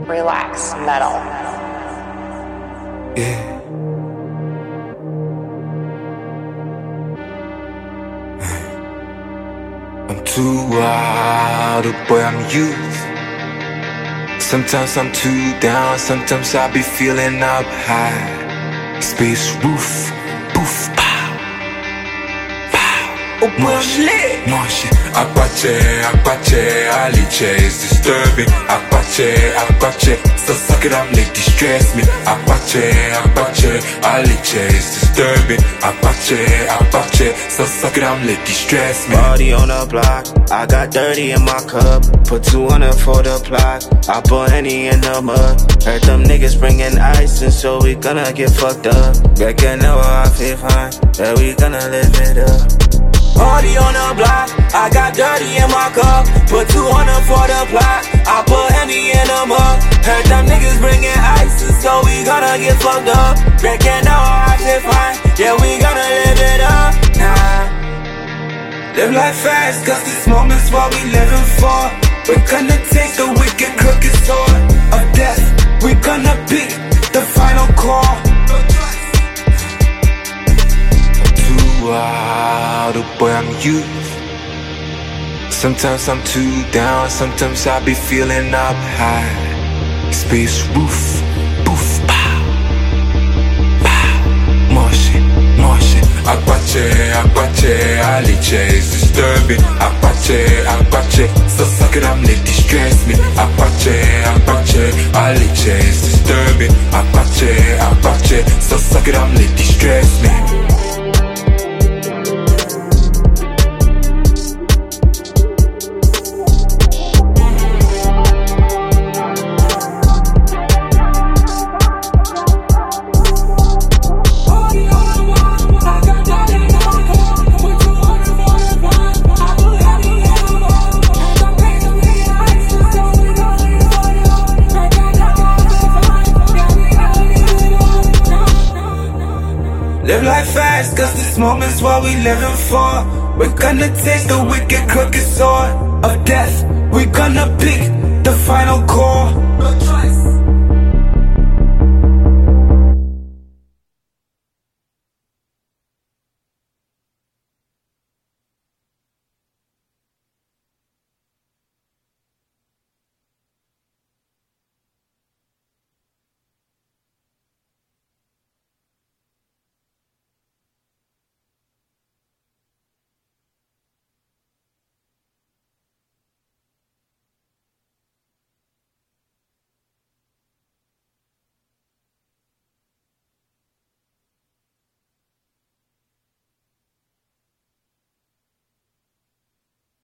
Relax Metal. Yeah. I'm too wild, oh boy, I'm youth. Sometimes I'm too down, sometimes I be feeling up high. Space roof, poof, pow, pow. Oh boy, I'm lit. Motion, Apache, Alice is disturbing. Apache, so suck it up, make distress me. Apache, Alice is disturbing. Apache, so suck it up, make distress me. Party on the block, I got dirty in my cup. Put 200 for the plot, I put Henny in the mud. Heard them niggas bringing ice, and so we gonna get fucked up. Back in the I feel fine, yeah, we gonna live it up. Party on the block, I got dirty in my cup. Put 200 for the plot, I put Henny in the mug. Heard them niggas bringing ice, and so we gonna get fucked up. Breaking the heart, shit fine, yeah, we gonna live it up. Nah, live life fast, cause this moment's what we living for. We're gonna take the wicked crooked sword of death. We're gonna pick the final call. Wild, oh boy, I'm youth. Sometimes I'm too down, sometimes I be feeling up high. Space roof, poof, pow, pow. Motion, Apache, Alice is disturbing. Apache, so suck it up, make distress me. Apache, Alice is disturbing. Apache, so suck it up, make distress me. Live life fast, cause this moment's what we living for. We're gonna take the wicked crooked sword of death. We're gonna pick the final call.